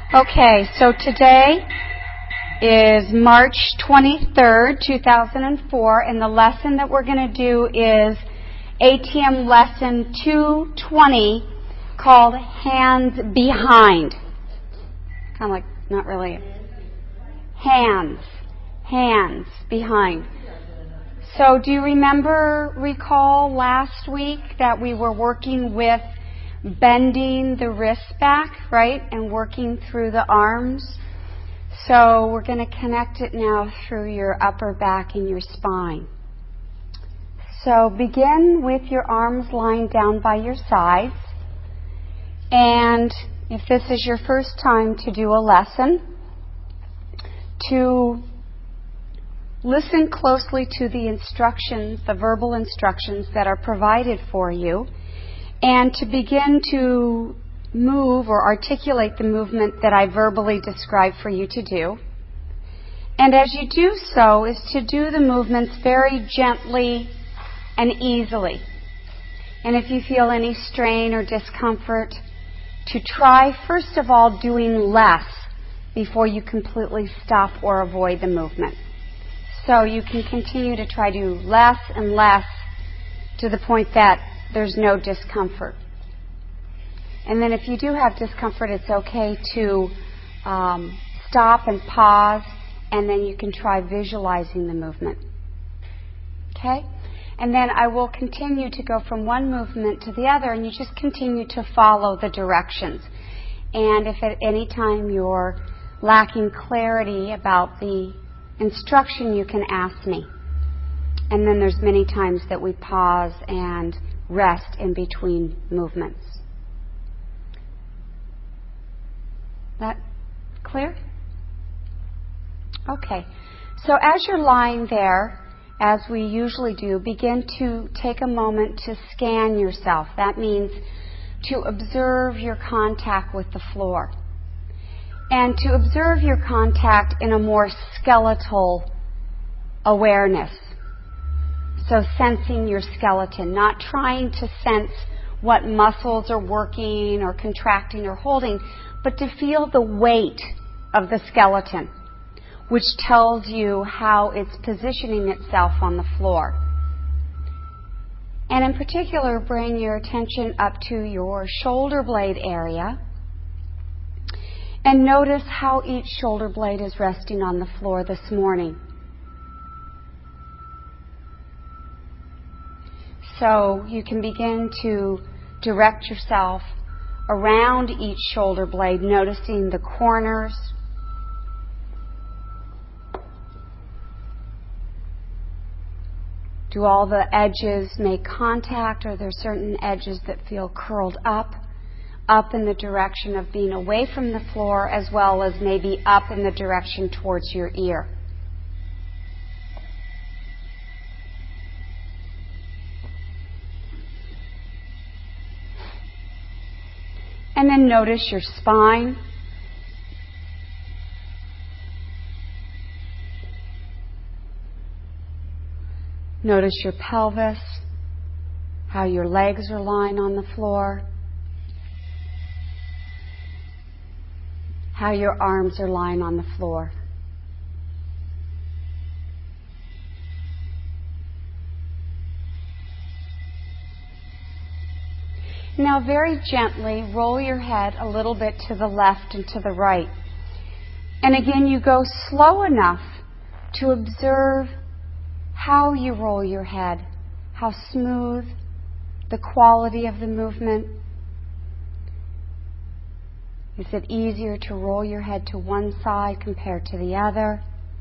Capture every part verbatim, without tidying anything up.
Okay, so today is March twenty-third, two thousand four, and the lesson that we're going to do is A T M lesson two twenty called Hands Behind. Kind of like, not really. Hands. Hands behind. So do you remember, recall last week that we were working with bending the wrists back, right, and working through the arms? So we're going to connect it now through your upper back and your spine. So begin with your arms lying down by your sides. And if this is your first time to do a lesson, to listen closely to the instructions, the verbal instructions that are provided for you, and to begin to move or articulate the movement that I verbally describe for you to do. And as you do so, is to do the movements very gently and easily. And if you feel any strain or discomfort, to try, first of all, doing less before you completely stop or avoid the movement. So you can continue to try to do less and less to the point that there's no discomfort. And then if you do have discomfort, it's okay to um, stop and pause, and then you can try visualizing the movement. Okay? And then I will continue to go from one movement to the other, and you just continue to follow the directions. And if at any time you're lacking clarity about the instruction, you can ask me. And then there's many times that we pause and rest in between movements. That clear? Okay. So as you're lying there, as we usually do, begin to take a moment to scan yourself. That means to observe your contact with the floor. And to observe your contact in a more skeletal awareness. So sensing your skeleton, not trying to sense what muscles are working or contracting or holding, but to feel the weight of the skeleton, which tells you how it's positioning itself on the floor. And in particular, bring your attention up to your shoulder blade area and notice how each shoulder blade is resting on the floor this morning. So you can begin to direct yourself around each shoulder blade, noticing the corners. Do all the edges make contact, or are there certain edges that feel curled up, up in the direction of being away from the floor, as well as maybe up in the direction towards your ear? And then notice your spine. Notice your pelvis, how your legs are lying on the floor, how your arms are lying on the floor. Now very gently roll your head a little bit to the left and to the right. And again, you go slow enough to observe how you roll your head, how smooth, the quality of the movement. Is it easier to roll your head to one side compared to the other?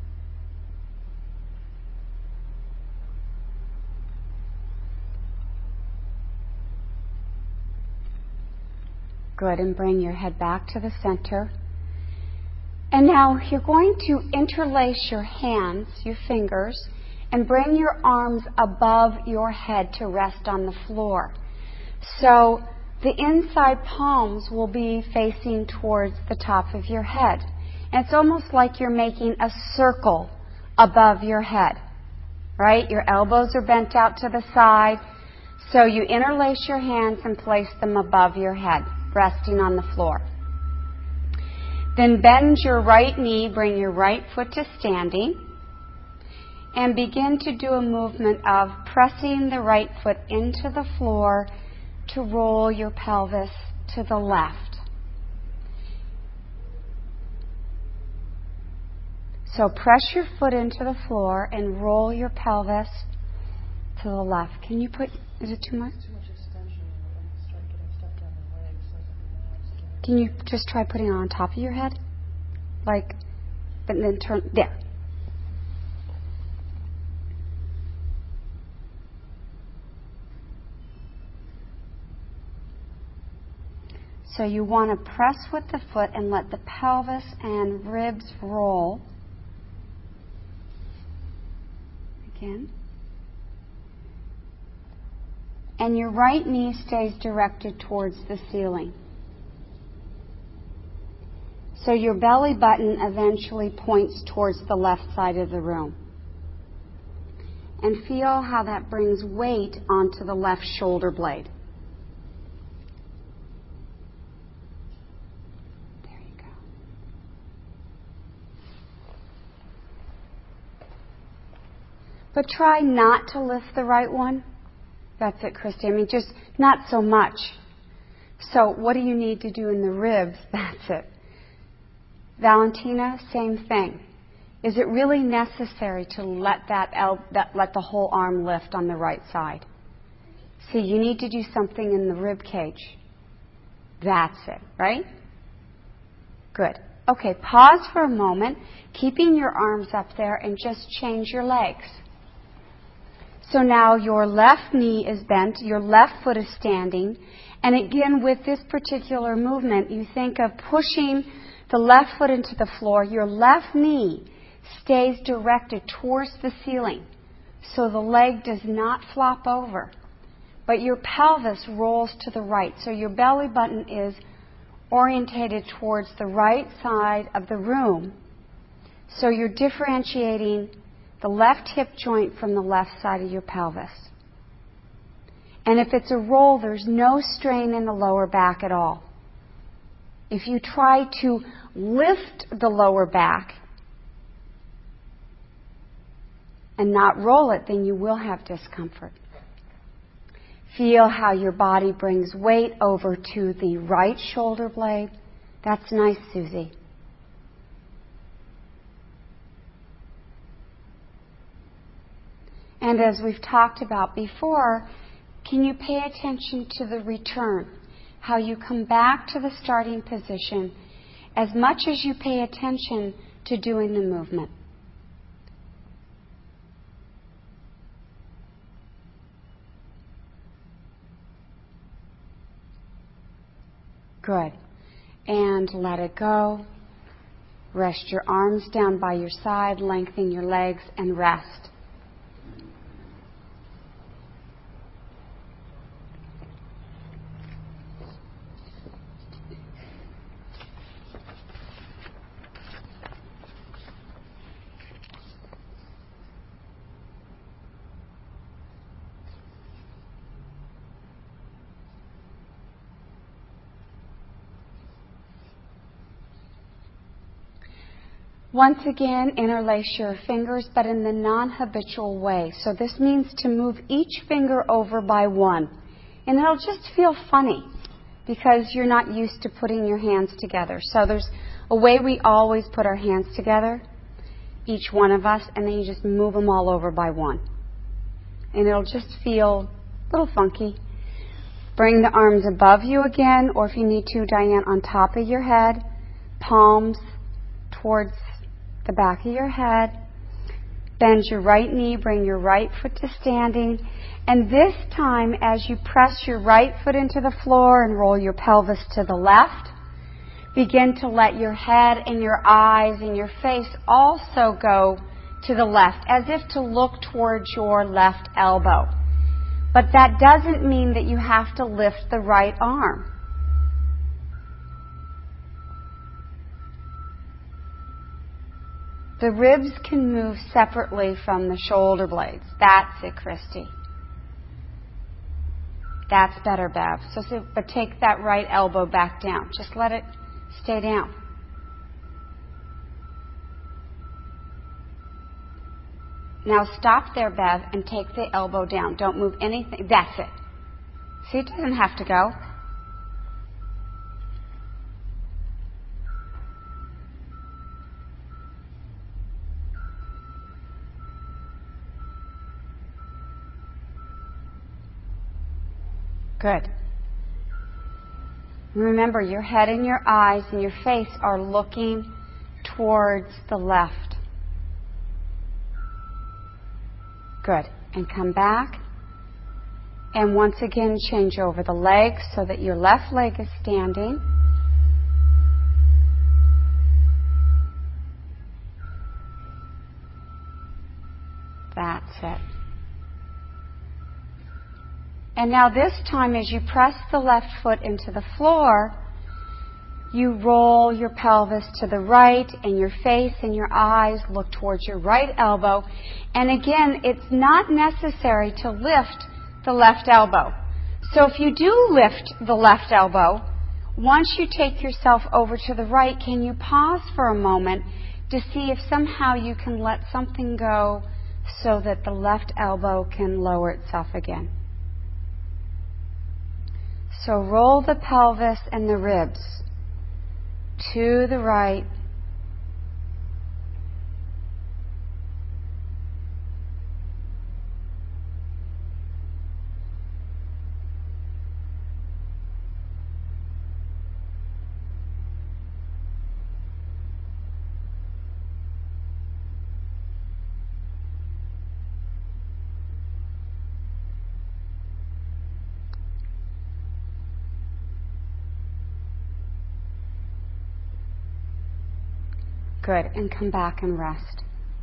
Good, and bring your head back to the center. And now you're going to interlace your hands, your fingers, and bring your arms above your head to rest on the floor. So the inside palms will be facing towards the top of your head. And it's almost like you're making a circle above your head, right? Your elbows are bent out to the side. So you interlace your hands and place them above your head, resting on the floor. Then bend your right knee, bring your right foot to standing, and begin to do a movement of pressing the right foot into the floor to roll your pelvis to the left. So press your foot into the floor and roll your pelvis to the left. Can you put, is it too much? Too much extension and start getting stuff down the legs. So that Can you just try putting it on top of your head? Like, but then turn, there. So you want to press with the foot and let the pelvis and ribs roll. Again. And your right knee stays directed towards the ceiling. So your belly button eventually points towards the left side of the room. And feel how that brings weight onto the left shoulder blade. There you go. But try not to lift the right one. That's it, Christy. I mean, just not so much. So what do you need to do in the ribs? That's it. Valentina, same thing. Is it really necessary to let that, el- that let the whole arm lift on the right side? See, you need to do something in the rib cage. That's it, right? Good. Okay, pause for a moment, keeping your arms up there, and just change your legs. So now your left knee is bent, your left foot is standing, and again with this particular movement, you think of pushing the left foot into the floor. Your left knee stays directed towards the ceiling, so the leg does not flop over, but your pelvis rolls to the right. So your belly button is orientated towards the right side of the room. So you're differentiating the left hip joint from the left side of your pelvis. And if it's a roll, there's no strain in the lower back at all. If you try to lift the lower back and not roll it, then you will have discomfort. Feel how your body brings weight over to the right shoulder blade. That's nice, Susie. And as we've talked about before, can you pay attention to the return? How you come back to the starting position as much as you pay attention to doing the movement. Good. And let it go. Rest your arms down by your side, lengthen your legs, and rest. Once again, interlace your fingers, but in the non-habitual way. So this means to move each finger over by one. And it'll just feel funny because you're not used to putting your hands together. So there's a way we always put our hands together, each one of us, and then you just move them all over by one. And it'll just feel a little funky. Bring the arms above you again, or if you need to, Diane, on top of your head, palms towards the back of your head. Bend your right knee, bring your right foot to standing. And this time, as you press your right foot into the floor and roll your pelvis to the left, begin to let your head and your eyes and your face also go to the left, as if to look towards your left elbow. But that doesn't mean that you have to lift the right arm. The ribs can move separately from the shoulder blades. That's it, Christy. That's better, Bev. So, so, but take that right elbow back down. Just let it stay down. Now stop there, Bev, and take the elbow down. Don't move anything. That's it. See, it doesn't have to go. Good. Remember, your head and your eyes and your face are looking towards the left. Good. And come back. And once again, change over the legs so that your left leg is standing. That's it. And now this time, as you press the left foot into the floor, you roll your pelvis to the right and your face and your eyes look towards your right elbow. And again, it's not necessary to lift the left elbow. So if you do lift the left elbow, once you take yourself over to the right, can you pause for a moment to see if somehow you can let something go so that the left elbow can lower itself again? So roll the pelvis and the ribs to the right. Good. And come back and rest.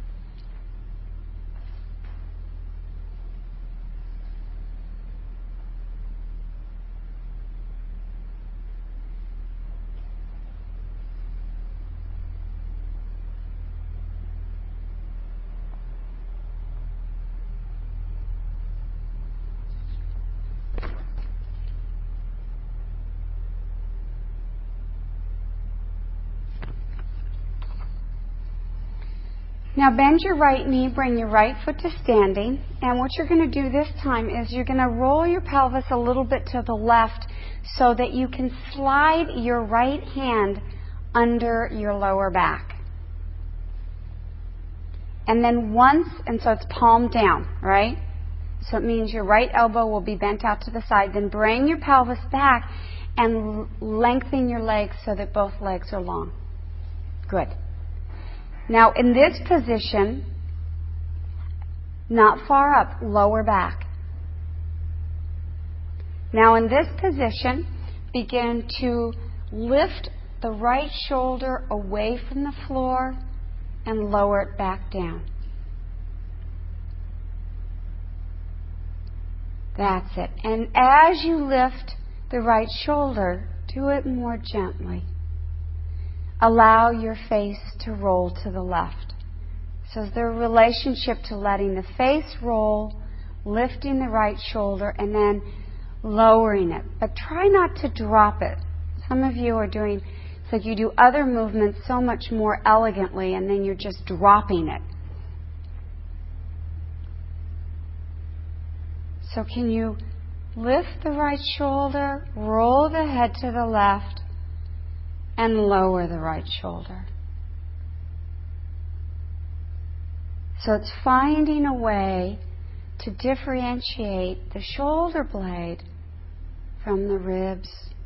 Now bend your right knee, bring your right foot to standing, and what you're going to do this time is you're going to roll your pelvis a little bit to the left so that you can slide your right hand under your lower back. And then once, and so it's palm down, right? So it means your right elbow will be bent out to the side. Then bring your pelvis back and lengthen your legs so that both legs are long. Good. Now, in this position, not far up, lower back. Now, in this position, begin to lift the right shoulder away from the floor and lower it back down. That's it. And as you lift the right shoulder, do it more gently. Allow your face to roll to the left. So the relationship to letting the face roll, lifting the right shoulder, and then lowering it. But try not to drop it. Some of you are doing, it's like you do other movements so much more elegantly, and then you're just dropping it. So can you lift the right shoulder, roll the head to the left, and lower the right shoulder. So it's finding a way to differentiate the shoulder blade from the ribs.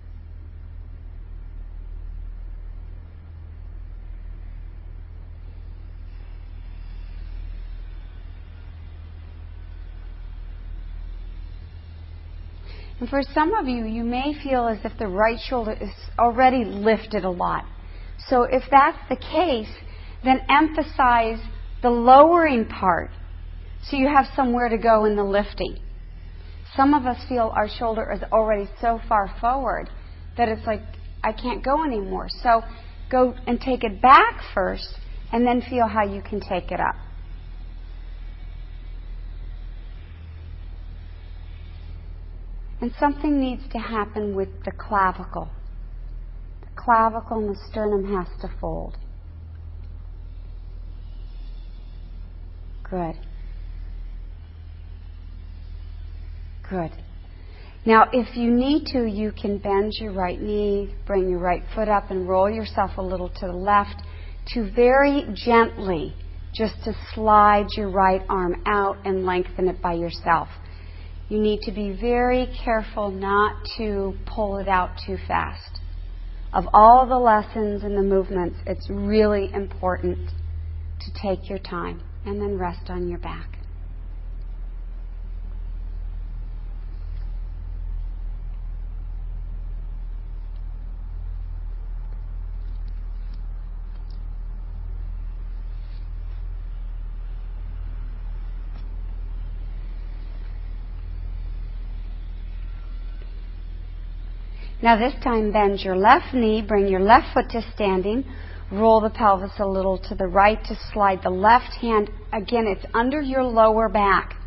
And for some of you, you may feel as if the right shoulder is already lifted a lot. So if that's the case, then emphasize the lowering part so you have somewhere to go in the lifting. Some of us feel our shoulder is already so far forward that it's like, I can't go anymore. So go and take it back first and then feel how you can take it up. And something needs to happen with the clavicle. The clavicle and the sternum has to fold. Good. Good. Now, if you need to, you can bend your right knee, bring your right foot up, and roll yourself a little to the left to very gently just to slide your right arm out and lengthen it by yourself. You need to be very careful not to pull it out too fast. Of all the lessons and the movements, it's really important to take your time and then rest on your back. Now this time bend your left knee, bring your left foot to standing, roll the pelvis a little to the right to slide the left hand. Again, it's under your lower back.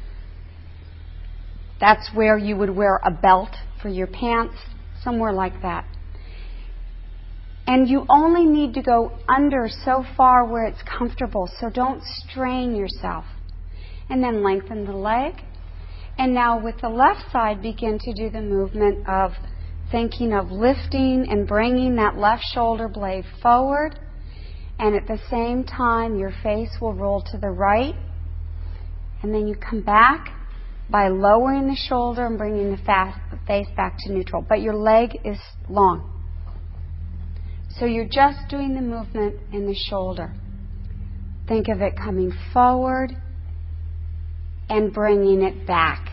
That's where you would wear a belt for your pants, somewhere like that. And you only need to go under so far where it's comfortable, so don't strain yourself. And then lengthen the leg. And now with the left side, begin to do the movement of thinking of lifting and bringing that left shoulder blade forward. And at the same time, your face will roll to the right. And then you come back by lowering the shoulder and bringing the fast, face back to neutral. But your leg is long. So you're just doing the movement in the shoulder. Think of it coming forward and bringing it back.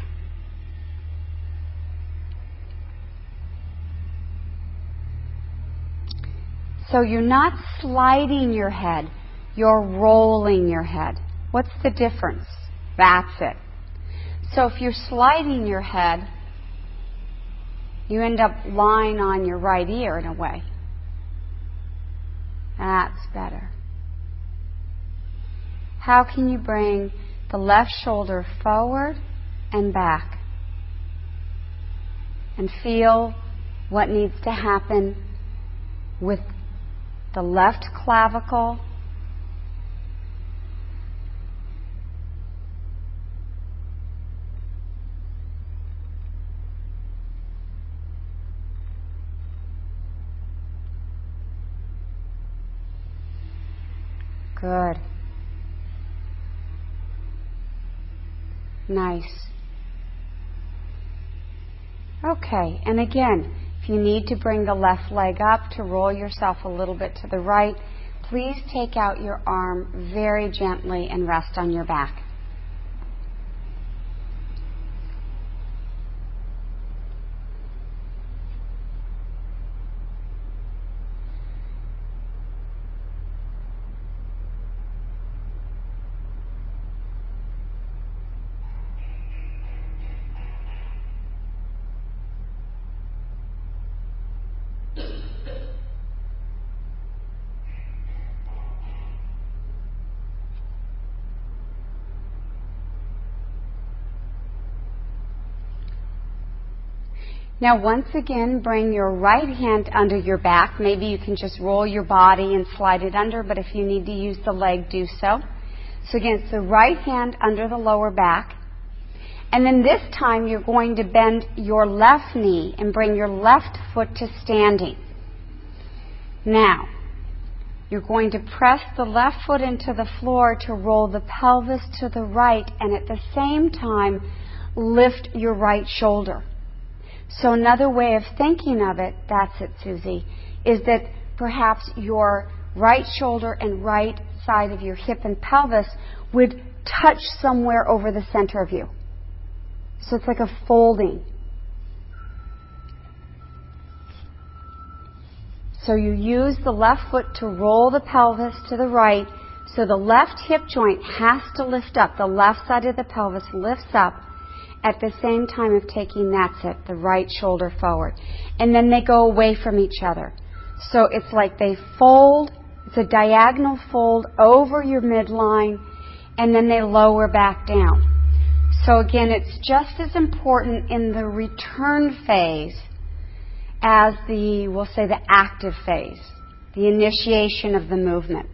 So you're not sliding your head, you're rolling your head. What's the difference? That's it. So if you're sliding your head, you end up lying on your right ear in a way. That's better. How can you bring the left shoulder forward and back? And feel what needs to happen with the left clavicle, good. Nice. Okay, and again, if you need to bring the left leg up to roll yourself a little bit to the right, please take out your arm very gently and rest on your back. Now once again, bring your right hand under your back. Maybe you can just roll your body and slide it under, but if you need to use the leg, do so. So again, it's the right hand under the lower back. And then this time you're going to bend your left knee and bring your left foot to standing. Now, you're going to press the left foot into the floor to roll the pelvis to the right, and at the same time, lift your right shoulder. So another way of thinking of it, that's it, Susie, is that perhaps your right shoulder and right side of your hip and pelvis would touch somewhere over the center of you. So it's like a folding. So you use the left foot to roll the pelvis to the right, so the left hip joint has to lift up. The left side of the pelvis lifts up at the same time of taking, that's it, the right shoulder forward. And then they go away from each other. So it's like they fold, it's a diagonal fold over your midline, and then they lower back down. So again, it's just as important in the return phase as the, we'll say, the active phase, the initiation of the movement.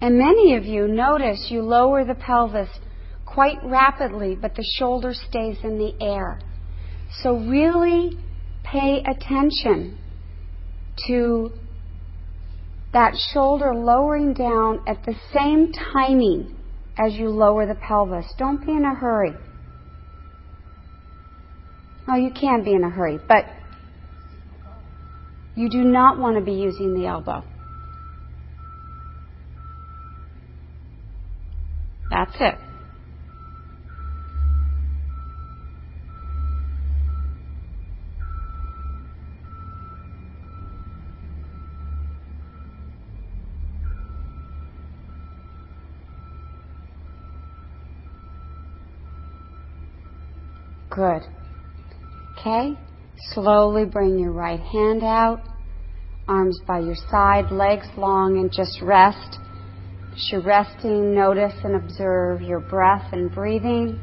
And many of you notice you lower the pelvis quite rapidly, but the shoulder stays in the air. So really pay attention to that shoulder lowering down at the same timing as you lower the pelvis. Don't be in a hurry. Oh, you can be in a hurry, but you do not want to be using the elbow. That's it. Good. Okay? Slowly bring your right hand out, arms by your side, legs long, and just rest. As you're resting, notice and observe your breath and breathing.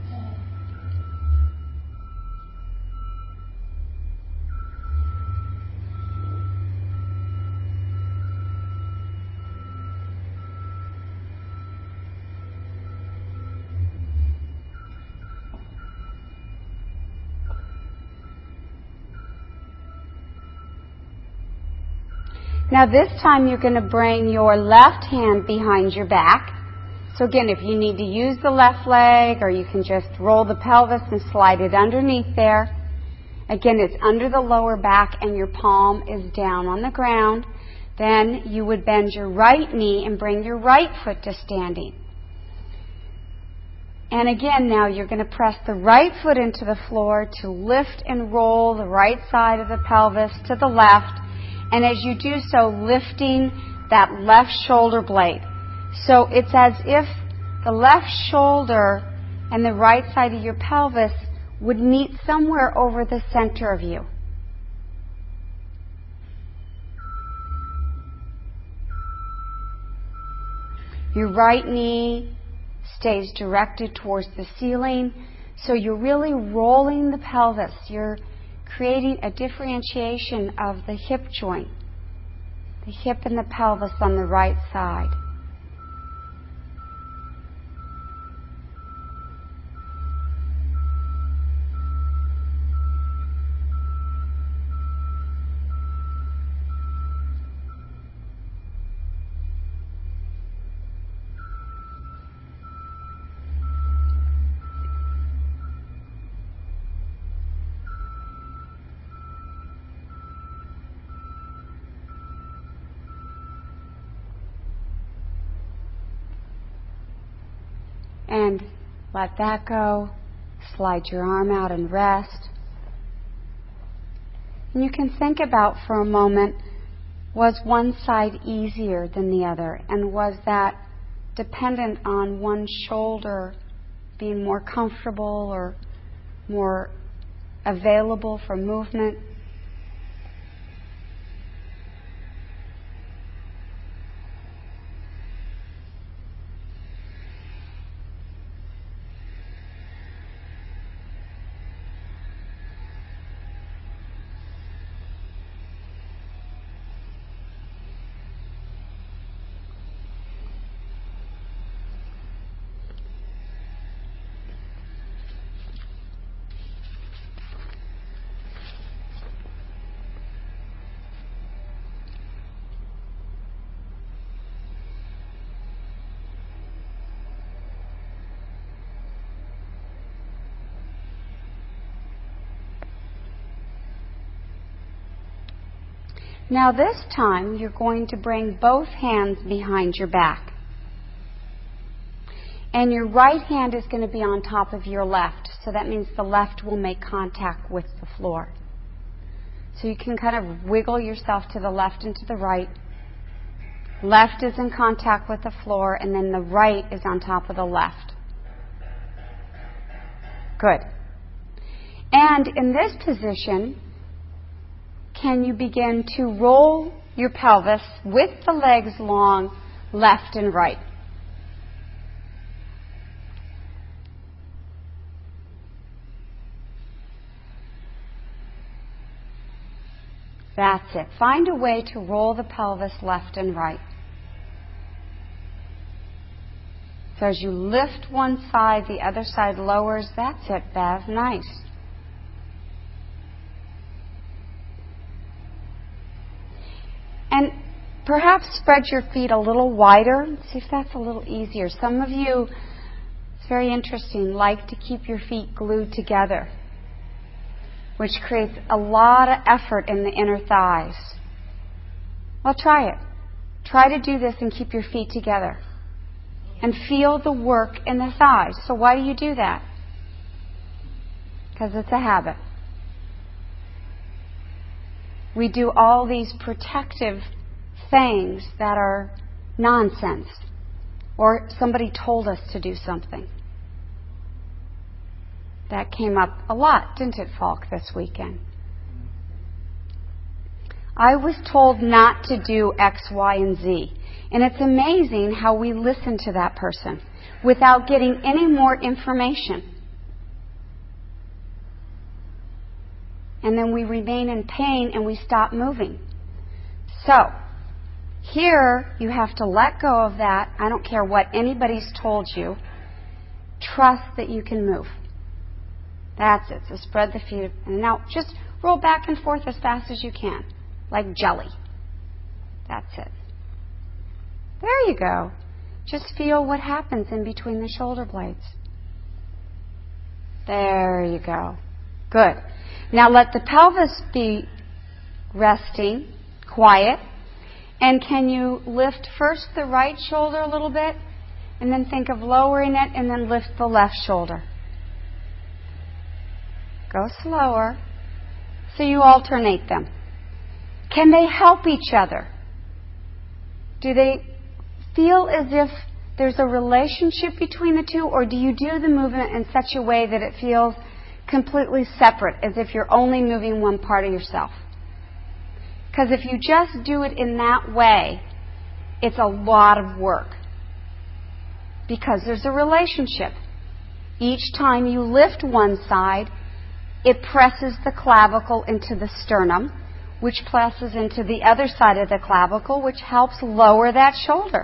Now this time you're going to bring your left hand behind your back. So again, if you need to use the left leg, or you can just roll the pelvis and slide it underneath there. Again, it's under the lower back and your palm is down on the ground. Then you would bend your right knee and bring your right foot to standing. And again, now you're going to press the right foot into the floor to lift and roll the right side of the pelvis to the left. And as you do so, lifting that left shoulder blade. So it's as if the left shoulder and the right side of your pelvis would meet somewhere over the center of you. Your right knee stays directed towards the ceiling. So you're really rolling the pelvis. You're creating a differentiation of the hip joint, the hip and the pelvis on the right side. And let that go. Slide your arm out and rest. And you can think about for a moment, was one side easier than the other? And was that dependent on one shoulder being more comfortable or more available for movement? Now this time you're going to bring both hands behind your back. And your right hand is going to be on top of your left. So that means the left will make contact with the floor. So you can kind of wiggle yourself to the left and to the right. Left is in contact with the floor, and then the right is on top of the left. Good. And in this position, can you begin to roll your pelvis with the legs long, left and right? That's it. Find a way to roll the pelvis left and right. So as you lift one side, the other side lowers. That's it, Bev. Nice. And perhaps spread your feet a little wider. See if that's a little easier. Some of you, it's very interesting, like to keep your feet glued together, which creates a lot of effort in the inner thighs. Well, try it. Try to do this and keep your feet together. And feel the work in the thighs. So why do you do that? Because it's a habit. We do all these protective things that are nonsense. Or somebody told us to do something. That came up a lot, didn't it, Falk, this weekend? I was told not to do X, Y, and Z. And it's amazing how we listen to that person without getting any more information. And then we remain in pain and we stop moving. So, here you have to let go of that. I don't care what anybody's told you. Trust that you can move. That's it. So spread the feet. And now just roll back and forth as fast as you can. Like jelly. That's it. There you go. Just feel what happens in between the shoulder blades. There you go. Good. Now let the pelvis be resting, quiet. And can you lift first the right shoulder a little bit, and then think of lowering it, and then lift the left shoulder. Go slower. So you alternate them. Can they help each other? Do they feel as if there's a relationship between the two, or do you do the movement in such a way that it feels completely separate, as if you're only moving one part of yourself? Because if you just do it in that way, it's a lot of work. Because there's a relationship. Each time you lift one side, it presses the clavicle into the sternum, which presses into the other side of the clavicle, which helps lower that shoulder.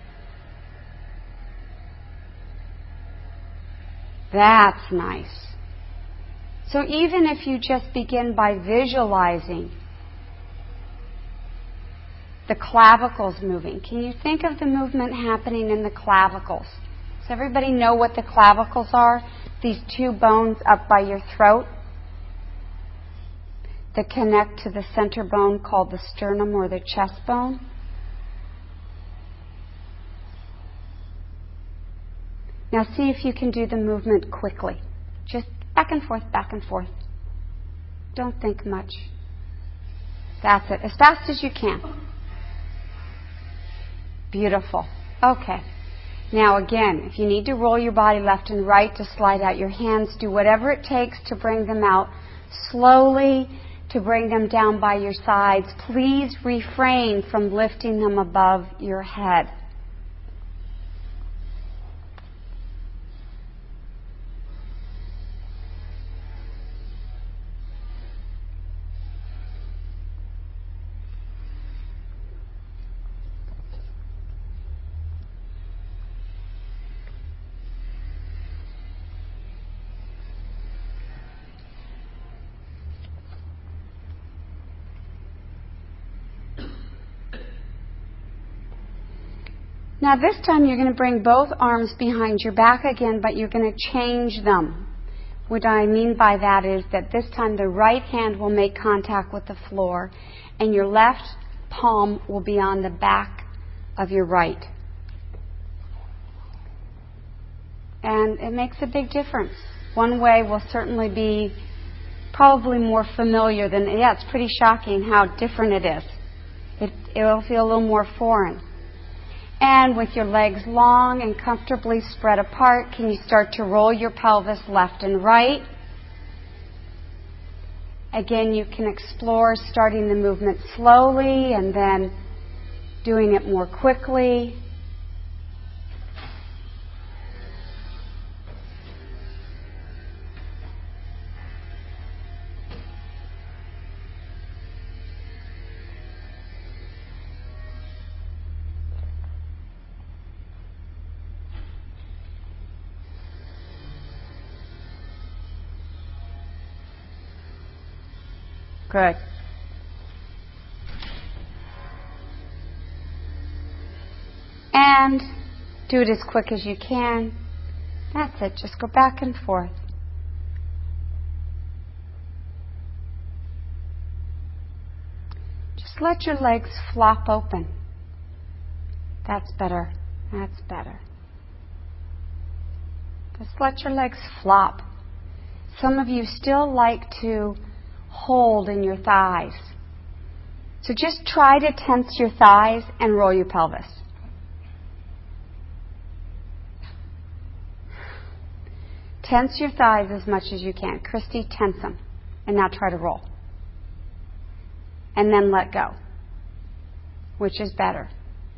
That's nice. So even if you just begin by visualizing the clavicles moving, can you think of the movement happening in the clavicles? Does everybody know what the clavicles are? These two bones up by your throat that connect to the center bone called the sternum or the chest bone. Now see if you can do the movement quickly. Just back and forth, back and forth. Don't think much. That's it. As fast as you can. Beautiful. Okay. Now again, if you need to roll your body left and right to slide out your hands, do whatever it takes to bring them out slowly, to bring them down by your sides. Please refrain from lifting them above your head. Now this time you're going to bring both arms behind your back again, but you're going to change them. What I mean by that is that this time the right hand will make contact with the floor and your left palm will be on the back of your right. And it makes a big difference. One way will certainly be probably more familiar than, yeah, it's pretty shocking how different it is. It, it'll feel a little more foreign. And with your legs long and comfortably spread apart, can you start to roll your pelvis left and right? Again, you can explore starting the movement slowly and then doing it more quickly. Good. And do it as quick as you can. That's it. Just go back and forth. Just let your legs flop open. That's better. That's better. Just let your legs flop. Some of you still like to hold in your thighs. So just try to tense your thighs and roll your pelvis. Tense your thighs as much as you can. Christy, tense them. And now try to roll. And then let go. Which is better?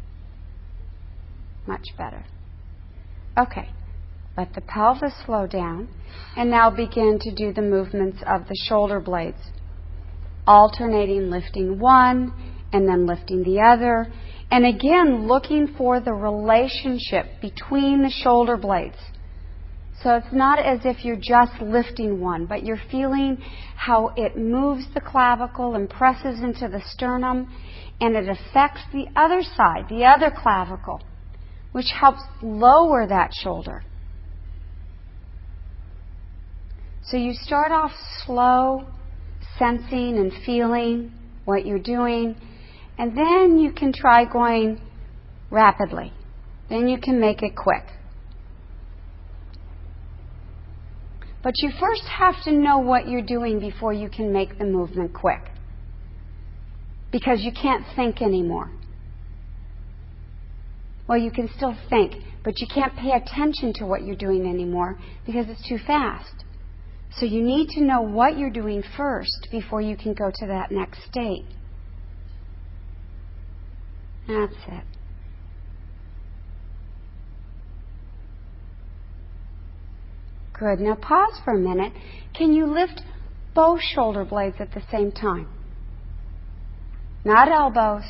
Much better. Okay. Let the pelvis slow down. And now begin to do the movements of the shoulder blades. Alternating lifting one and then lifting the other. And again, looking for the relationship between the shoulder blades. So it's not as if you're just lifting one, but you're feeling how it moves the clavicle and presses into the sternum, and it affects the other side, the other clavicle, which helps lower that shoulder. So you start off slow, sensing and feeling what you're doing, and then you can try going rapidly. Then you can make it quick. But you first have to know what you're doing before you can make the movement quick. Because you can't think anymore. Well, you can still think, but you can't pay attention to what you're doing anymore because it's too fast. So you need to know what you're doing first before you can go to that next state. That's it. Good. Now pause for a minute. Can you lift both shoulder blades at the same time? Not elbows.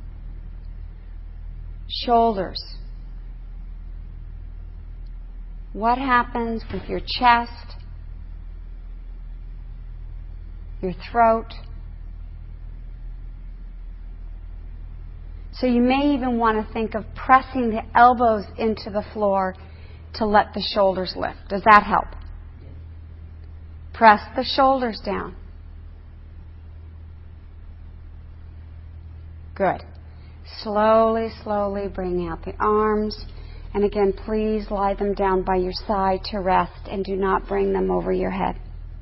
Shoulders. What happens with your chest, your throat? So you may even want to think of pressing the elbows into the floor to let the shoulders lift. Does that help? Press the shoulders down. Good. Slowly, slowly bring out the arms. And again, please lie them down by your side to rest and do not bring them over your head.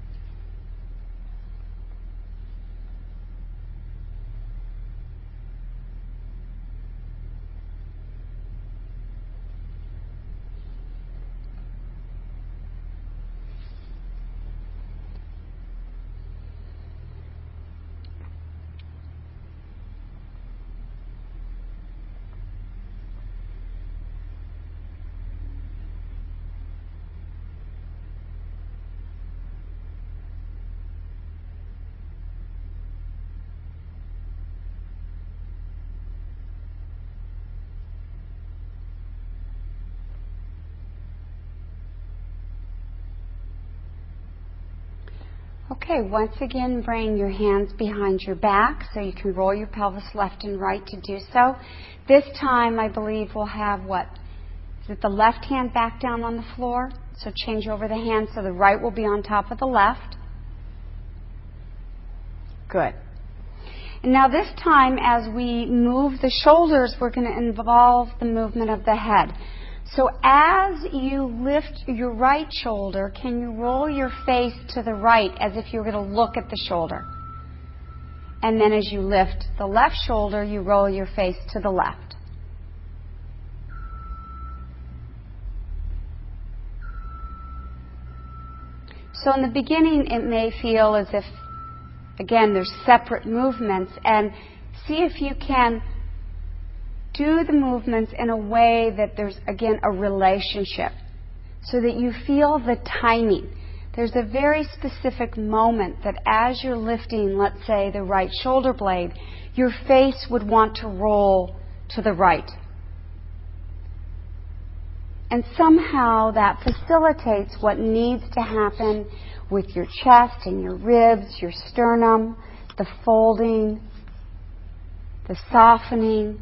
Okay, once again, bring your hands behind your back so you can roll your pelvis left and right to do so. This time, I believe we'll have what? Is it the left hand back down on the floor? So change over the hand so the right will be on top of the left. Good. And now this time, as we move the shoulders, we're going to involve the movement of the head. So as you lift your right shoulder, can you roll your face to the right as if you were going to look at the shoulder? And then as you lift the left shoulder, you roll your face to the left. So in the beginning, it may feel as if, again, there's separate movements, and see if you can do the movements in a way that there's, again, a relationship so that you feel the timing. There's a very specific moment that as you're lifting, let's say, the right shoulder blade, your face would want to roll to the right. And somehow that facilitates what needs to happen with your chest and your ribs, your sternum, the folding, the softening.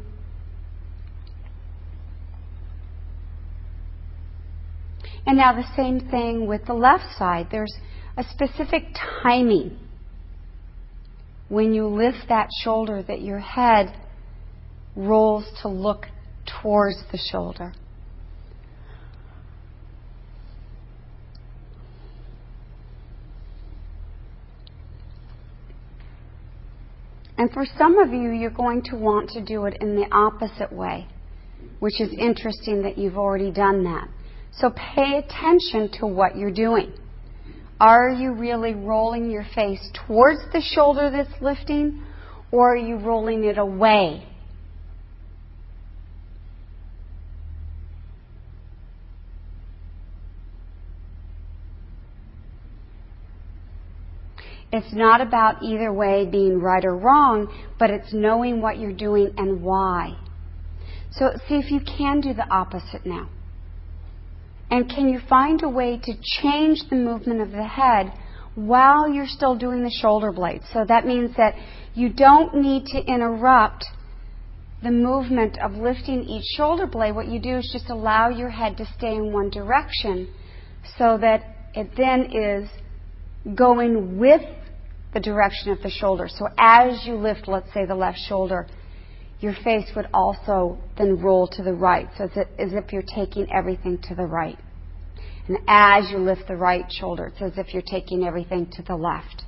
And now the same thing with the left side. There's a specific timing when you lift that shoulder that your head rolls to look towards the shoulder. And for some of you, you're going to want to do it in the opposite way, which is interesting that you've already done that. So pay attention to what you're doing. Are you really rolling your face towards the shoulder that's lifting, or are you rolling it away? It's not about either way being right or wrong, but it's knowing what you're doing and why. So see if you can do the opposite now. And can you find a way to change the movement of the head while you're still doing the shoulder blades? So that means that you don't need to interrupt the movement of lifting each shoulder blade. What you do is just allow your head to stay in one direction so that it then is going with the direction of the shoulder. So as you lift, let's say, the left shoulder, your face would also then roll to the right, so it's as if you're taking everything to the right. And as you lift the right shoulder, it's as if you're taking everything to the left.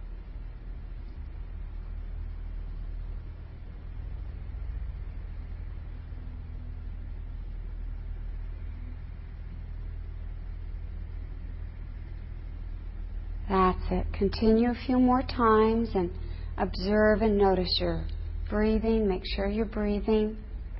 That's it. Continue a few more times and observe and notice your breathing. Make sure you're breathing.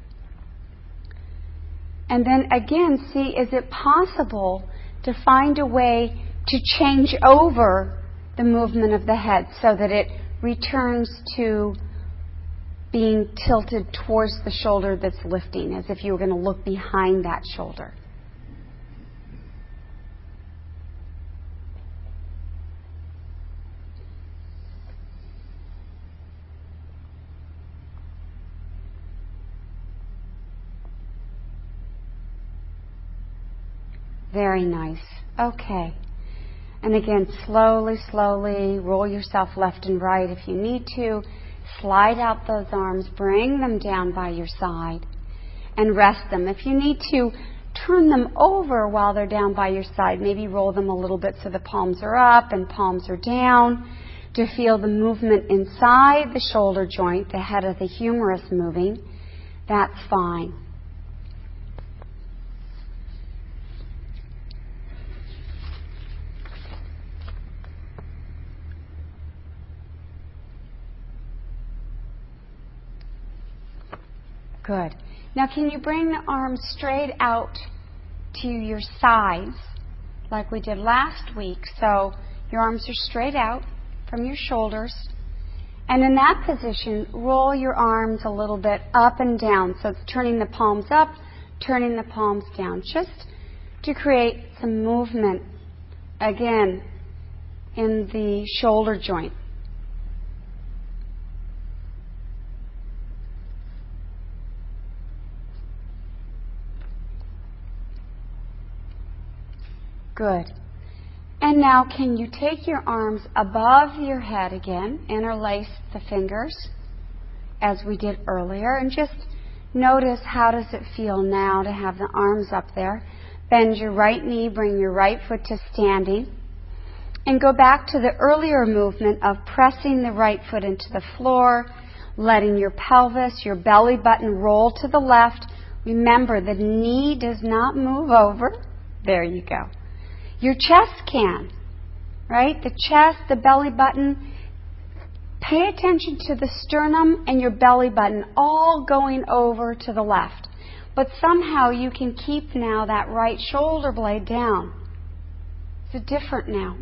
And then again, see, is it possible to find a way to change over the movement of the head so that it returns to being tilted towards the shoulder that's lifting, as if you were going to look behind that shoulder? Very nice. Okay. And again, slowly, slowly roll yourself left and right if you need to. Slide out those arms, bring them down by your side, and rest them. If you need to, turn them over while they're down by your side. Maybe roll them a little bit so the palms are up and palms are down to feel the movement inside the shoulder joint, the head of the humerus moving. That's fine. Good. Now can you bring the arms straight out to your sides like we did last week? So your arms are straight out from your shoulders. And in that position, roll your arms a little bit up and down. So it's turning the palms up, turning the palms down, just to create some movement, again, in the shoulder joint. Good. And now can you take your arms above your head again, interlace the fingers as we did earlier, and just notice how does it feel now to have the arms up there. Bend your right knee, bring your right foot to standing, and go back to the earlier movement of pressing the right foot into the floor, letting your pelvis, your belly button roll to the left. Remember, the knee does not move over. There you go. Your chest can, right? The chest, the belly button. Pay attention to the sternum and your belly button all going over to the left. But somehow you can keep now that right shoulder blade down. Is it different now?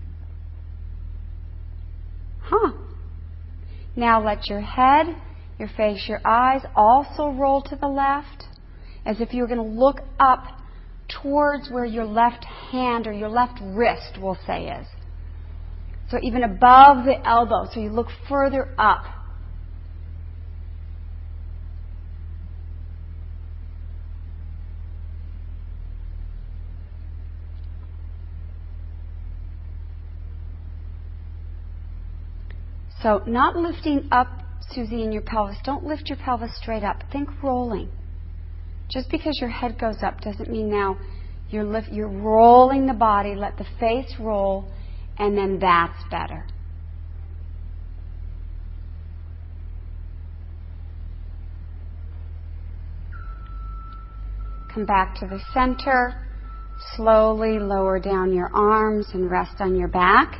Huh. Now let your head, your face, your eyes also roll to the left, as if you were going to look up towards where your left hand or your left wrist, we'll say, is. So even above the elbow, so you look further up. So not lifting up, Susie, in your pelvis. Don't lift your pelvis straight up. Think rolling. Just because your head goes up doesn't mean now you're lift, you're rolling the body. Let the face roll, and then that's better. Come back to the center. Slowly lower down your arms and rest on your back.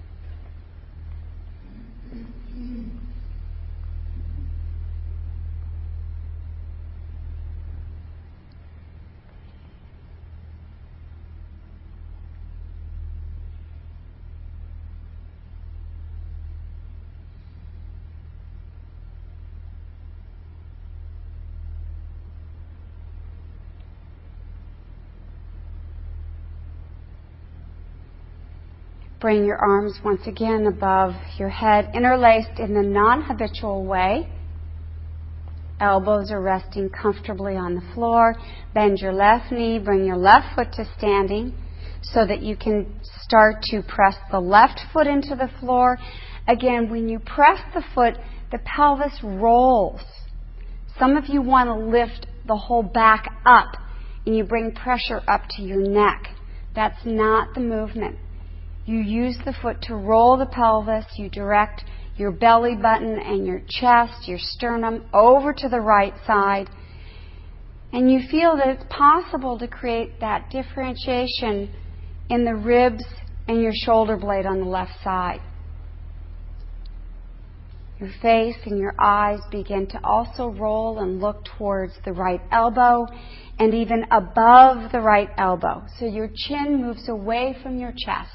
Bring your arms once again above your head, interlaced in the non-habitual way. Elbows are resting comfortably on the floor. Bend your left knee, bring your left foot to standing so that you can start to press the left foot into the floor. Again, when you press the foot, the pelvis rolls. Some of you want to lift the whole back up and you bring pressure up to your neck. That's not the movement. You use the foot to roll the pelvis. You direct your belly button and your chest, your sternum, over to the right side. And you feel that it's possible to create that differentiation in the ribs and your shoulder blade on the left side. Your face and your eyes begin to also roll and look towards the right elbow and even above the right elbow. So your chin moves away from your chest.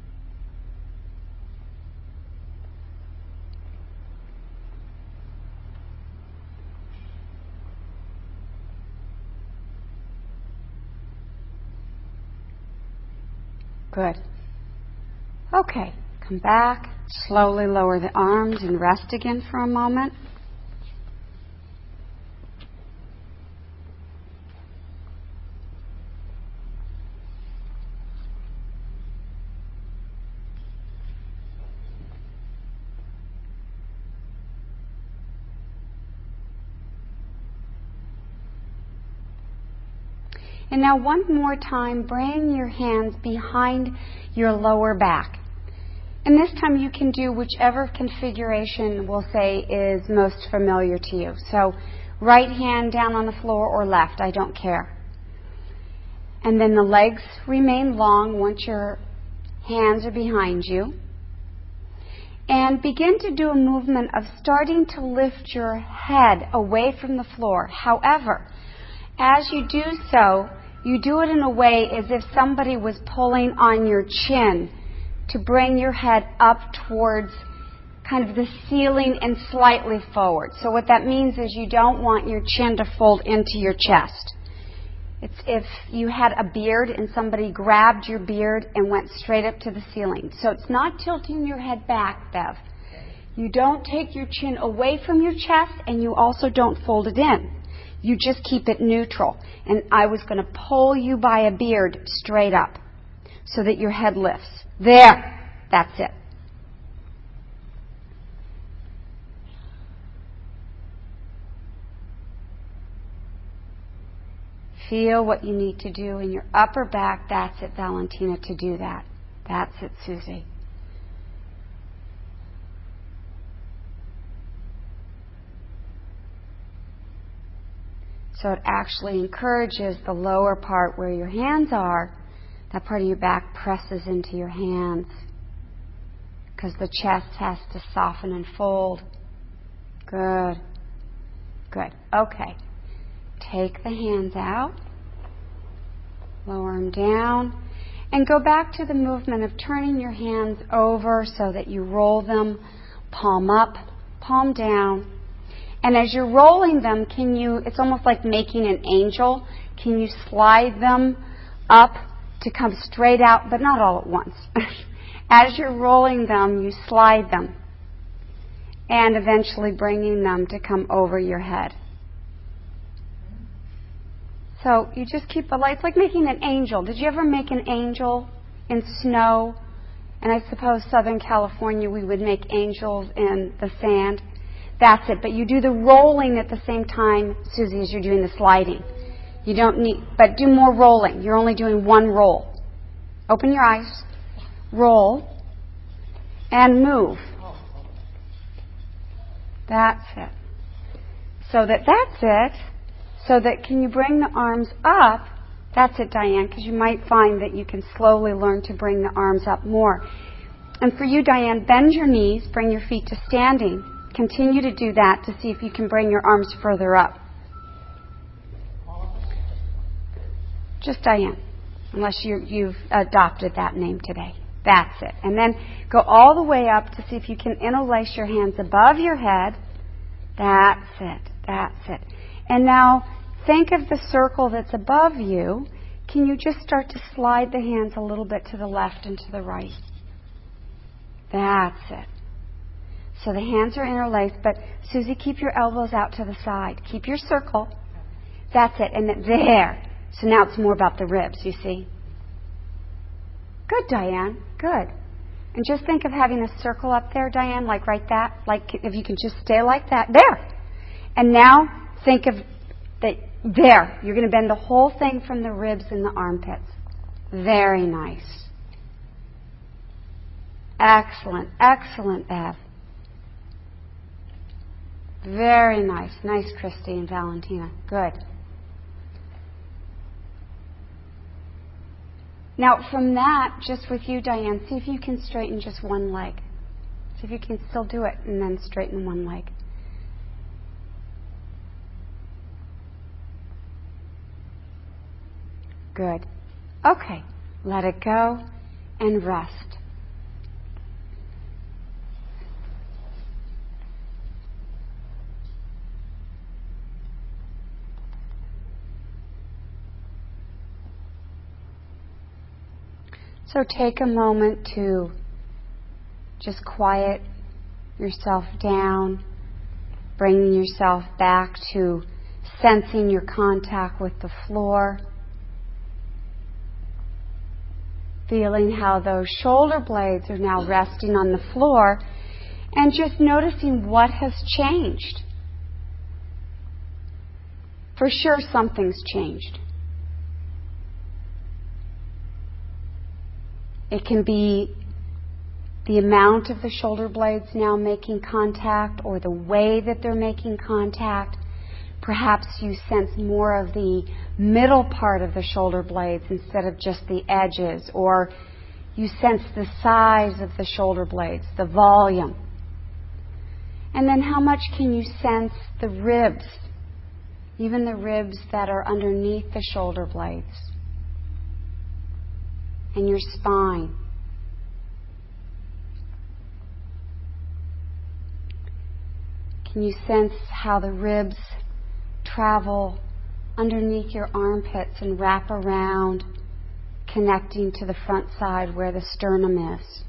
Good. Okay, come back. Slowly lower the arms and rest again for a moment. And now one more time, bring your hands behind your lower back. And this time you can do whichever configuration we'll say is most familiar to you. So right hand down on the floor or left, I don't care. And then the legs remain long once your hands are behind you. And begin to do a movement of starting to lift your head away from the floor. However, as you do so, you do it in a way as if somebody was pulling on your chin to bring your head up towards kind of the ceiling and slightly forward. So what that means is you don't want your chin to fold into your chest. It's if you had a beard and somebody grabbed your beard and went straight up to the ceiling. So it's not tilting your head back, Bev. You don't take your chin away from your chest and you also don't fold it in. You just keep it neutral. And I was going to pull you by a beard straight up so that your head lifts. There. That's it. Feel what you need to do in your upper back. That's it, Valentina, to do that. That's it, Susie. So it actually encourages the lower part where your hands are. That part of your back presses into your hands because the chest has to soften and fold. Good. Good. Okay. Take the hands out. Lower them down. And go back to the movement of turning your hands over so that you roll them palm up, palm down. And as you're rolling them, can you, it's almost like making an angel. Can you slide them up to come straight out, but not all at once. As you're rolling them, you slide them and eventually bringing them to come over your head. So you just keep the light. It's like making an angel. Did you ever make an angel in snow? And I suppose Southern California, we would make angels in the sand. That's it. But you do the rolling at the same time, Susie, as you're doing the sliding. You don't need, but do more rolling. You're only doing one roll. Open your eyes, roll, and move. That's it. So that that's it. So that can you bring the arms up? That's it, Diane, because you might find that you can slowly learn to bring the arms up more. And for you, Diane, bend your knees, bring your feet to standing. Continue to do that to see if you can bring your arms further up. Just Diane, unless you, you've adopted that name today. That's it. And then go all the way up to see if you can interlace your hands above your head. That's it. That's it. And now think of the circle that's above you. Can you just start to slide the hands a little bit to the left and to the right? That's it. So the hands are interlaced, but Susie, keep your elbows out to the side. Keep your circle. That's it. And there. So now it's more about the ribs, you see. Good, Diane. Good. And just think of having a circle up there, Diane, like right that. Like if you can just stay like that. There. And now think of that. There. You're going to bend the whole thing from the ribs and the armpits. Very nice. Excellent. Excellent, Bev. Very nice. Nice, Christy and Valentina. Good. Now, from that, just with you, Diane, see if you can straighten just one leg. See if you can still do it and then straighten one leg. Good. Okay. Let it go and rest. So take a moment to just quiet yourself down, bringing yourself back to sensing your contact with the floor, feeling how those shoulder blades are now resting on the floor, and just noticing what has changed. For sure, something's changed. It can be the amount of the shoulder blades now making contact or the way that they're making contact. Perhaps you sense more of the middle part of the shoulder blades instead of just the edges, or you sense the size of the shoulder blades, the volume. And then how much can you sense the ribs, even the ribs that are underneath the shoulder blades? And your spine. Can you sense how the ribs travel underneath your armpits and wrap around, connecting to the front side where the sternum is?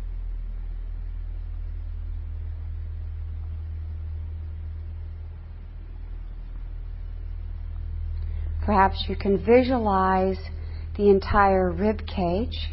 Perhaps you can visualize the entire rib cage.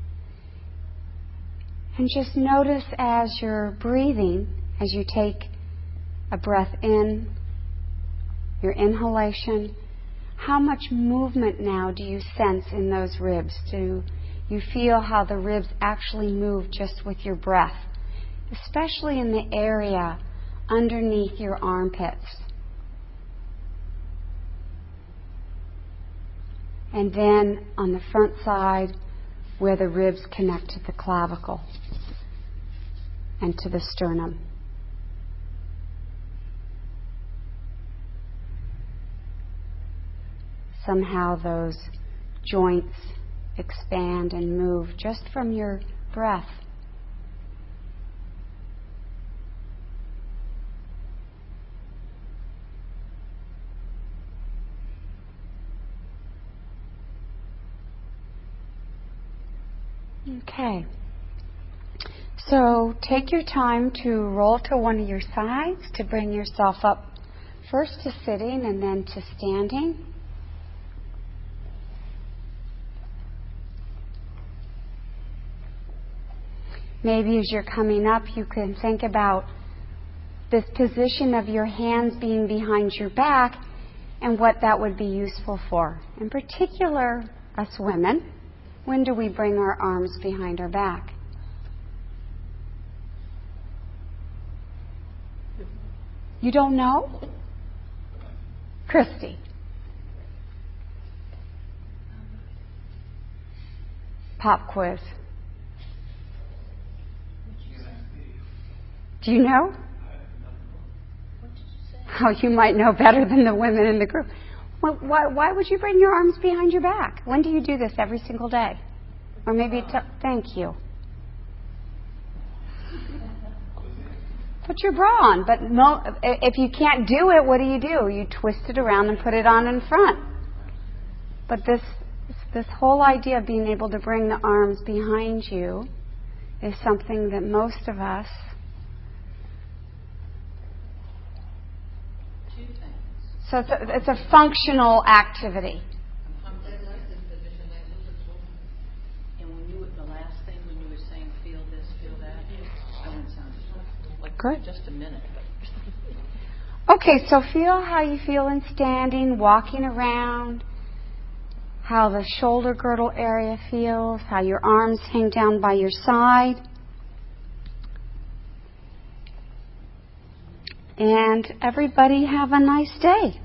And just notice as you're breathing, as you take a breath in, your inhalation, how much movement now do you sense in those ribs? Do you feel how the ribs actually move just with your breath, especially in the area underneath your armpits? And then on the front side, where the ribs connect to the clavicle and to the sternum. Somehow those joints expand and move just from your breath. Okay. So take your time to roll to one of your sides to bring yourself up first to sitting and then to standing. Maybe as you're coming up, you can think about this position of your hands being behind your back and what that would be useful for. In particular, us women, when do we bring our arms behind our back? You don't know? Christy. Pop quiz. Do you know? Oh, you might know better than the women in the group. Well, why, why would you bring your arms behind your back? When do you do this? Every single day? Or maybe, t- thank you. Put your bra on. But no, if you can't do it, what do you do? You twist it around and put it on in front. But this, this whole idea of being able to bring the arms behind you is something that most of us So it's a, it's a functional activity. I'm glad I like this position. I lose it so. And when you, the last thing when you were saying, feel this, feel that, I went sound like Good. just a minute. Okay, so feel how you feel in standing, walking around, how the shoulder girdle area feels, how your arms hang down by your side. And everybody have a nice day.